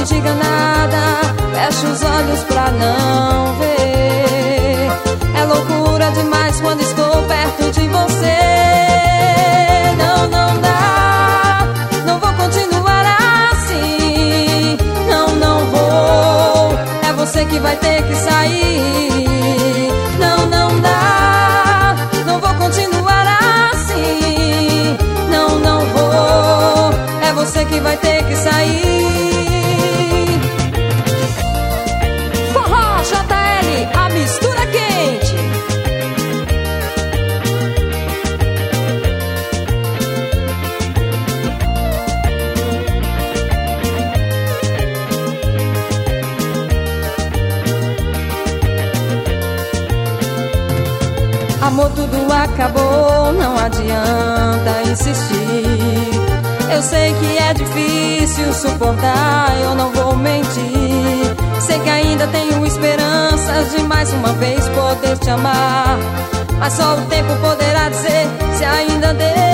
não diga nada, fecha os olhos pra não ver. É loucura demais quando estou perto de você. Não, não dá, não vou continuar assim. Não, não vou, é você que vai ter que sair. Não, não dá, não vou continuar assim. Não, não vou, é você que vai ter que sair. Forró JL, a mistura quente. Amor, tudo acabou, não adianta insistir. Eu sei que é difícil suportar, eu não vou mentir. Sei que ainda tenho esperanças de mais uma vez poder te amar, mas só o tempo poderá dizer se ainda devo